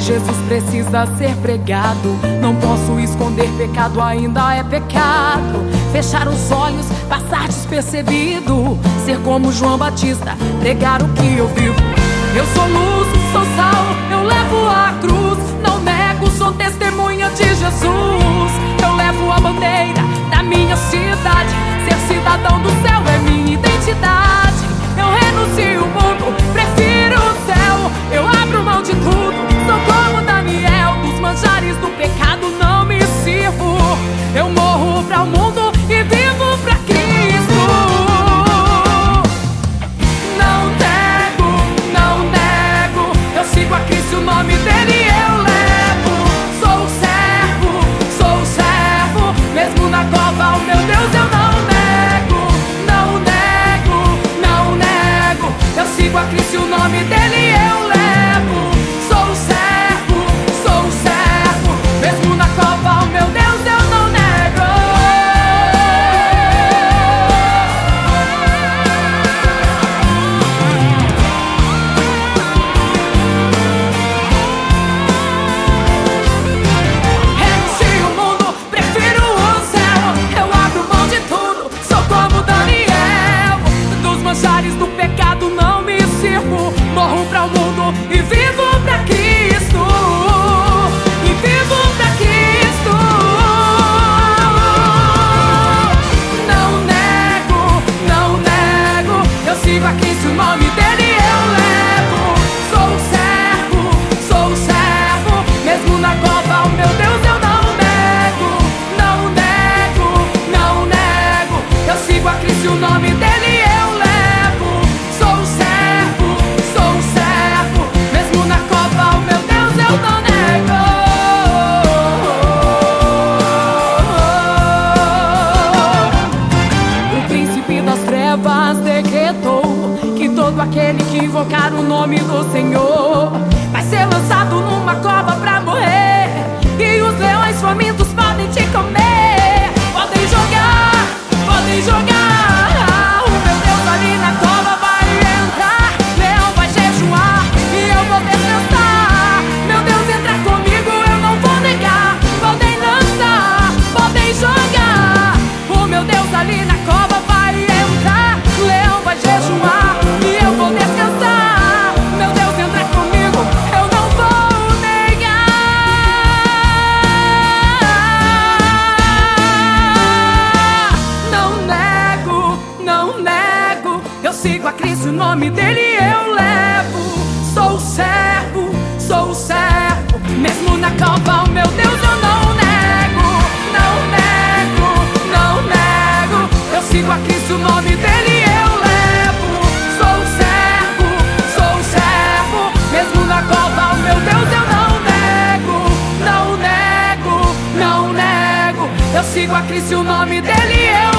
Jesus precisa ser pregado. Não posso esconder pecado, ainda é pecado. Fechar os olhos, passar despercebido. Ser como João Batista, pregar o que eu vivo. Eu sou luz, sou sal, eu levo a cruz. Não nego, sou testemunha de Jesus. Eu levo a bandeira da minha cidade. Ser cidadão do céu é minha identidade. Eu renuncio o mundo, prefiro o céu. Eu abro mão de tudo, sou como Daniel. Dos manjares do pecado não me sirvo. Eu morro para o mundo e vivo para Cristo. Não nego, eu sigo a Cristo, o nome dele eu levo. Sou servo, mesmo na cova, o meu Deus eu não nego. Não nego, eu sigo a Cristo, o nome dele eu levo. Sou servo, mesmo na cova, o meu Deus eu não nego. Renuncio o mundo, prefiro o céu. Eu abro mão de tudo, sou como Daniel. Dos manjares do pecado não me sirvo. Morro para o mundo e vivo para Cristo. E vivo para Cristo. Não nego, eu sigo a Cristo, o nome dele eu levo. Sou servo, mesmo na cova, o meu Deus eu não nego. Não nego, eu sigo a Cristo, o nome dele eu levo. Sou servo, mesmo na cova, o meu Deus eu não nego. O príncipe das trevas decretou que todo aquele que invocar o nome do Senhor vai ser lançado numa cova pra morrer. E os leões famintos podem te comer. Podem jogar. O meu Deus ali na cova vai entrar. Leão vai jejuar e eu vou descansar. Meu Deus entra comigo, eu não vou negar. Podem lançar, podem jogar. O meu Deus ali na cova vai entrar. Leão vai jejuar e eu vou descansar. Meu Deus entra comigo, eu não vou negar. Não nego, eu sigo a Cristo, o nome dele eu levo. Sou servo, mesmo na cova, o meu Deus eu não nego. Não nego, eu sigo a Cristo, o nome dele eu levo. Sou servo, mesmo na cova, o meu Deus eu não nego. Eu sigo a Cristo, o nome dele eu